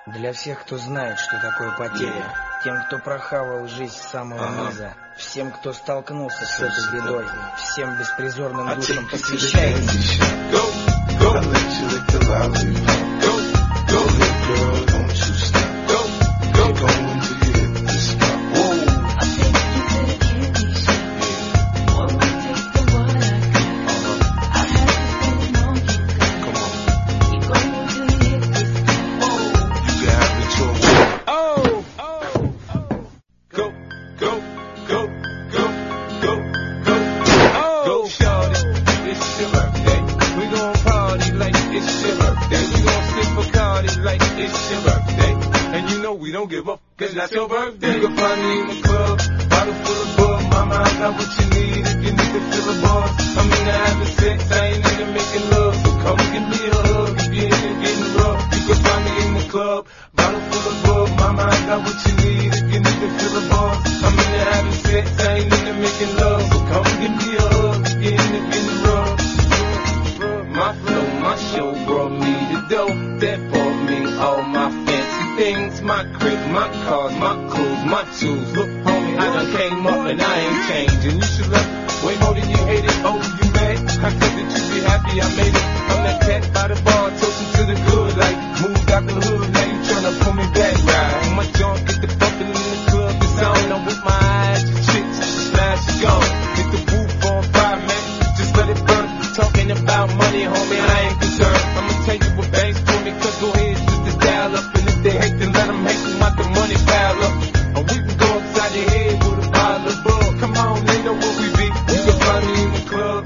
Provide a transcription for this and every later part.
Для всех, кто знает, что такое потеря. Тем, кто прохавал жизнь с самого низа. Всем, кто столкнулся с этой бедой. Всем беспризорным душам посвящается. We don't give up, cause that's your birthday. You can find me in the club, bottle full of bug. Mama, I got what you need if you need to fill a buzz. I'm into having sex, I ain't into making love. So come give me a hug if you're into getting rough. You can find me in the club, bottle full of bug. Mama, I got what you need if you need to fill a buzz. I'm into having sex, I ain't into making love. So come give me a hug if you're into getting rough. My flow, my show brought me the dough that brought me all my fancy things, my crib, my cars, my clothes, my tools. Look, homie, I done came up and I ain't changing. You should love way more than you hate it. Oh, you mad? I said that you be happy I made it. I'm that cat by the bar, toasting to the good. Like, moved out the hood, now you tryna pull me back. Right, my junk get the bumping in the club. It's on, I'm with my eyes, the chicks, she smash, she gone. Get the roof on fire, man, just let it burn. Talking about money, homie, I ain't concerned. I'ma tell you what banks for me, cause go ahead, just to dial up. And if they hate, then let them hate, them out the money pile up. Or we can go upside your head with a bottle of bug. Come on, they know what we be. You can find me in the club.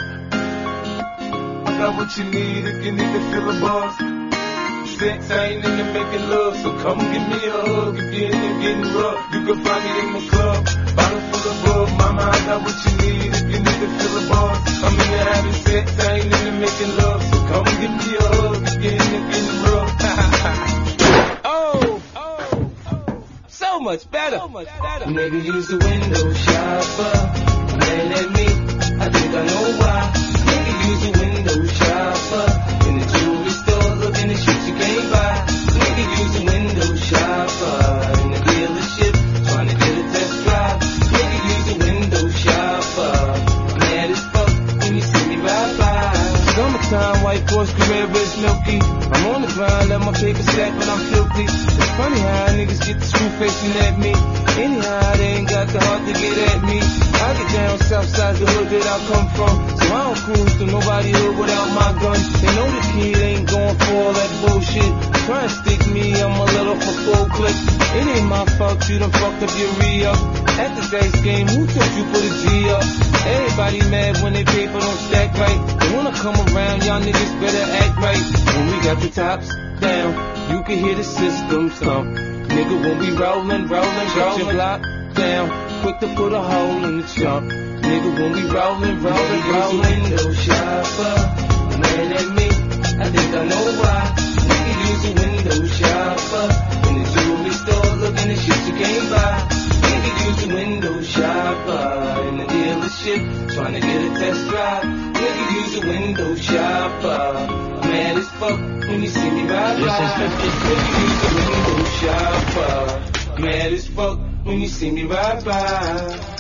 I got what you need if you need to feel a buzz. Sex, I ain't into making love, so come give me a hug if you're into getting rough. You can find me in the club, bottle full of bug. Mama, I got what you need if you need to feel a buzz. I'm into having sex, I ain't into making love, so come give me a hug if you're into getting rough. So much better. Nigga use the window shopper. Man at me, I think I know why. Nigga use the window shopper. In the jewelry store, looking at shit you can't buy. Nigga use the window shopper. In the dealership, trying to get a test drive. Nigga use the window shopper. Mad as fuck when you see me ride by. Summertime, white Porsche Carrera is milky. I'm on the grind, let my paper stack, but I'm filthy. It's funny how niggas get the screw facing at me. Anyhow, they ain't got the heart to get at me. I get down south side the hood that I come from, so I don't cruise to nobody hood without my gun. They know the kid ain't going for all that bullshit. Try and stick me, I'm a little for full clip. It ain't my fault you done fucked up your re-up. At the dice game, who told you put a G up? Everybody mad when they paper don't stack right. They wanna come around, y'all niggas better act right. When we got the tops down, you can hear the system thump. Nigga, when we rollin', shut your block down. Quick to put a hole in the chump. Nigga, when we rollin', window shopper. Man at me, I think I know why. Nigga use a window shopper. In the jewelry store, looking at shit you can't buy. Nigga use a window shopper. In the dealership, trying to get a test drive. Nigga use a window shopper. Mad as fuck when you see me ride by. Nigga use a window shopper. Mad as fuck when you see me ride by.